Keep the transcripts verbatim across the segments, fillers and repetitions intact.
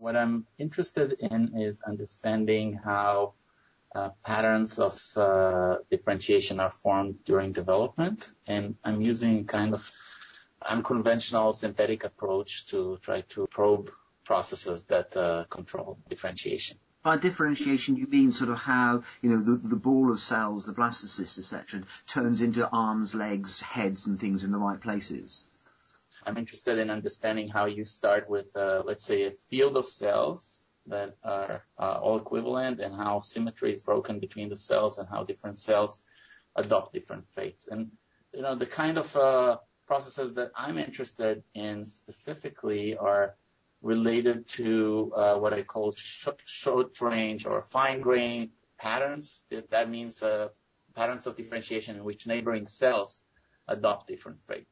What I'm interested in is understanding how uh, patterns of uh, differentiation are formed during development, and I'm using kind of unconventional synthetic approach to try to probe processes that uh, control differentiation. By differentiation, you mean sort of how, you know, the, the ball of cells, the blastocyst, et cetera, turns into arms, legs, heads, and things in the right places? I'm interested in understanding how you start with, uh, let's say, a field of cells that are uh, all equivalent, and how symmetry is broken between the cells, and how different cells adopt different fates. And, you know, the kind of uh, processes that I'm interested in specifically are related to uh, what I call short, short range or fine grained patterns. That means uh, patterns of differentiation in which neighboring cells adopt different fates.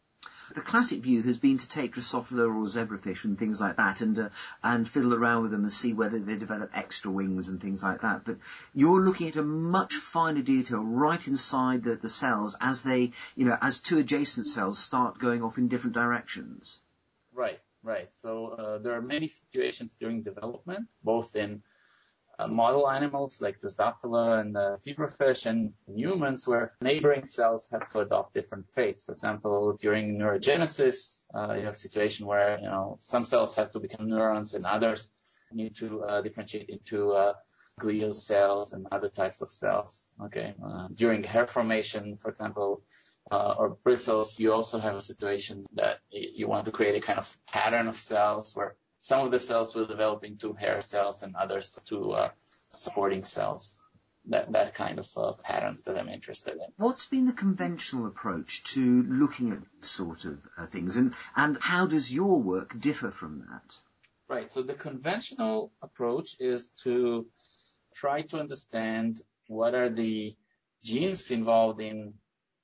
The classic view has been to take Drosophila or zebrafish and things like that and uh, and fiddle around with them and see whether they develop extra wings and things like that. But you're looking at a much finer detail right inside the, the cells as they, you know, as two adjacent cells start going off in different directions. Right, right. So uh, there are many situations during development, both in Uh, model animals like Drosophila and uh, zebrafish, and in humans, where neighboring cells have to adopt different fates. For example, during neurogenesis, uh, you have a situation where, you know, some cells have to become neurons and others need to uh, differentiate into uh, glial cells and other types of cells. Okay. Uh, during hair formation, for example, uh, or bristles, you also have a situation that you want to create a kind of pattern of cells where some of the cells will develop into hair cells and others to uh, supporting cells. That that kind of uh, patterns that I'm interested in. What's been the conventional approach to looking at this sort of uh, things, and, and how does your work differ from that? Right. So the conventional approach is to try to understand what are the genes involved in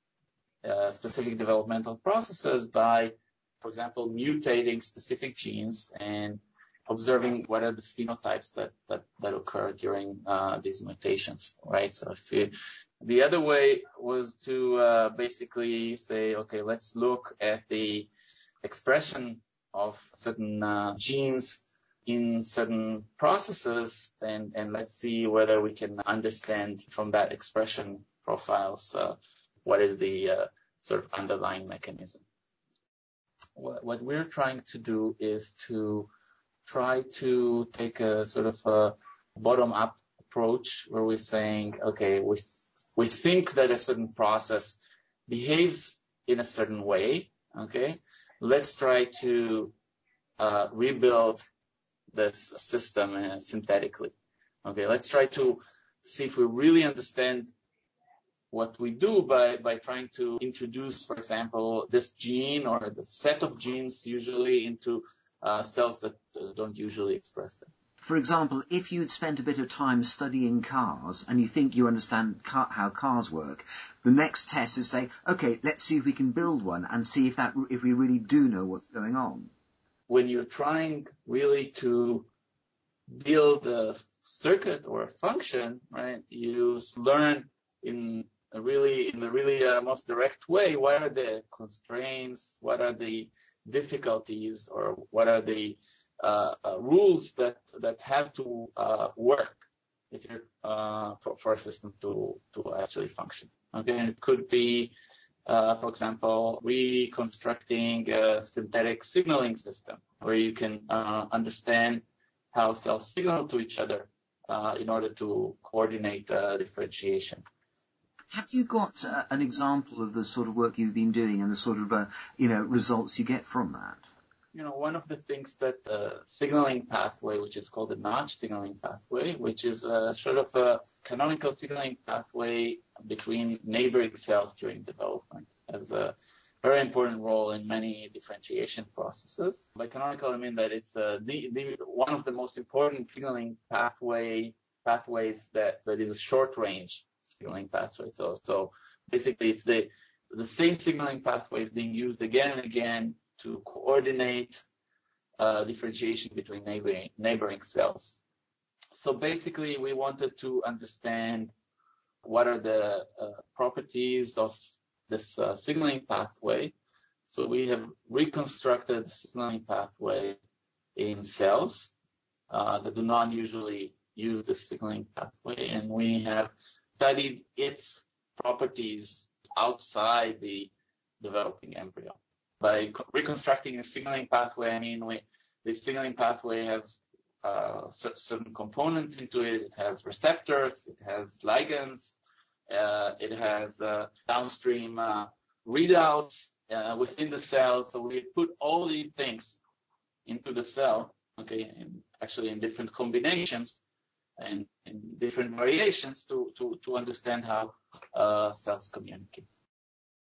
uh, specific developmental processes by, for example, mutating specific genes and observing what are the phenotypes that, that, that occur during uh, these mutations, right? So if you, the other way was to uh, basically say, okay, let's look at the expression of certain uh, genes in certain processes, and, and let's see whether we can understand from that expression profiles uh, what is the uh, sort of underlying mechanism. What we're trying to do is to try to take a sort of a bottom-up approach where we're saying, okay, we we think that a certain process behaves in a certain way, okay? Let's try to uh, rebuild this system uh, synthetically, okay? Let's try to see if we really understand what we do by, by trying to introduce, for example, this gene or the set of genes usually into uh, cells that uh, don't usually express them. For example, if you'd spent a bit of time studying cars and you think you understand car, how cars work, the next test is say, okay, let's see if we can build one and see if that if we really do know what's going on. When you're trying really to build a circuit or a function, right, you learn in a really in the really uh, most direct way what are the constraints, what are the difficulties, or what are the uh, uh, rules that that have to uh, work if you're uh, for, for a system to to actually function. Okay, and it could be, uh, for example, reconstructing a synthetic signaling system where you can uh, understand how cells signal to each other uh, in order to coordinate uh, differentiation. Have you got uh, an example of the sort of work you've been doing and the sort of uh, you know results you get from that? You know, one of the things that the signaling pathway, which is called the Notch signaling pathway, which is a sort of a canonical signaling pathway between neighboring cells during development, has a very important role in many differentiation processes. By canonical, I mean that it's uh, the, the one of the most important signaling pathway pathways that, that is a short range signaling pathway. So, so basically, it's the the same signaling pathway is being used again and again to coordinate uh, differentiation between neighboring, neighboring cells. So basically, we wanted to understand what are the uh, properties of this uh, signaling pathway. So we have reconstructed the signaling pathway in cells, uh, that do not usually use the signaling pathway, and we have studied its properties outside the developing embryo. By reconstructing a signaling pathway, I mean we, the signaling pathway has uh, certain components into it. It has receptors, it has ligands, uh, it has uh, downstream uh, readouts uh, within the cell. So we put all these things into the cell, okay, and actually in different combinations and in different variations to, to, to understand how uh, cells communicate.